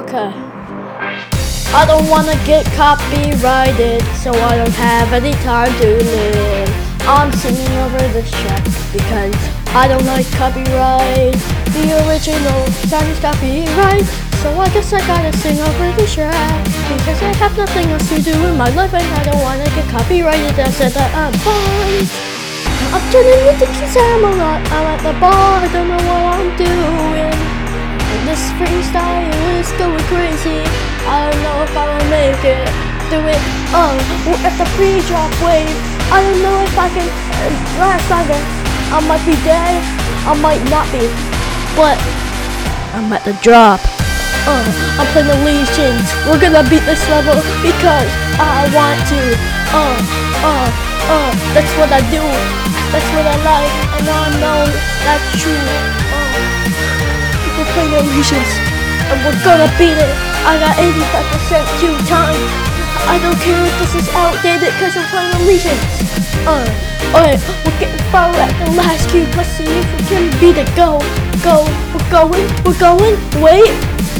Okay. I don't wanna get copyrighted, so I don't have any time to live. I'm singing over this track because I don't like copyright. The original song is copyright, so I guess I gotta sing over this track because I have nothing else to do in my life and I don't wanna get copyrighted. I said that I'm fine. I'm turning into kids, I'm at the bar, I don't know what I'm doing. And this freestyle is going crazy. I don't know if I will make it, do it. We're at the pre-drop wave. I don't know if I can last longer. I might be dead, I might not be, but I'm at the drop. I'm playing Legions. We're gonna beat this level because I want to. That's what I do. That's what I like, and I know that's true. We're playing Legions, and we're gonna beat it. I got 85% 2 times. I don't care if this is outdated, cause I'm playing Legions. Alright, we're getting far at the last cube. Let's see if we can beat it. Go, we're going, wait.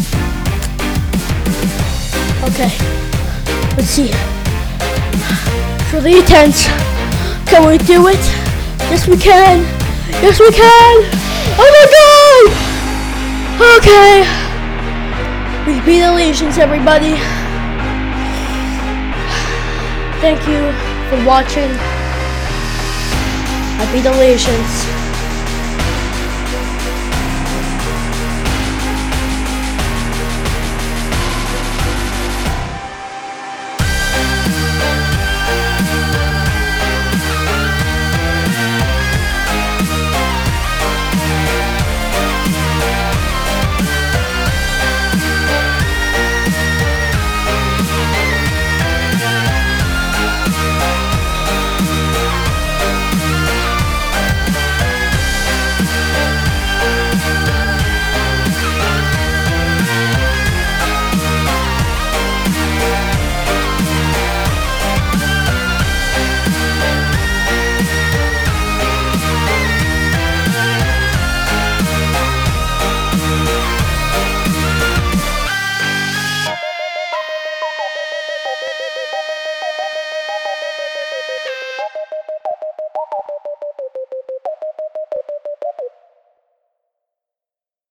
Okay, let's see. For the E10s, can we do it? Yes we can! Yes we can! Oh my god! Okay. We beat the Legions, everybody. Thank you for watching. I beat the Legions.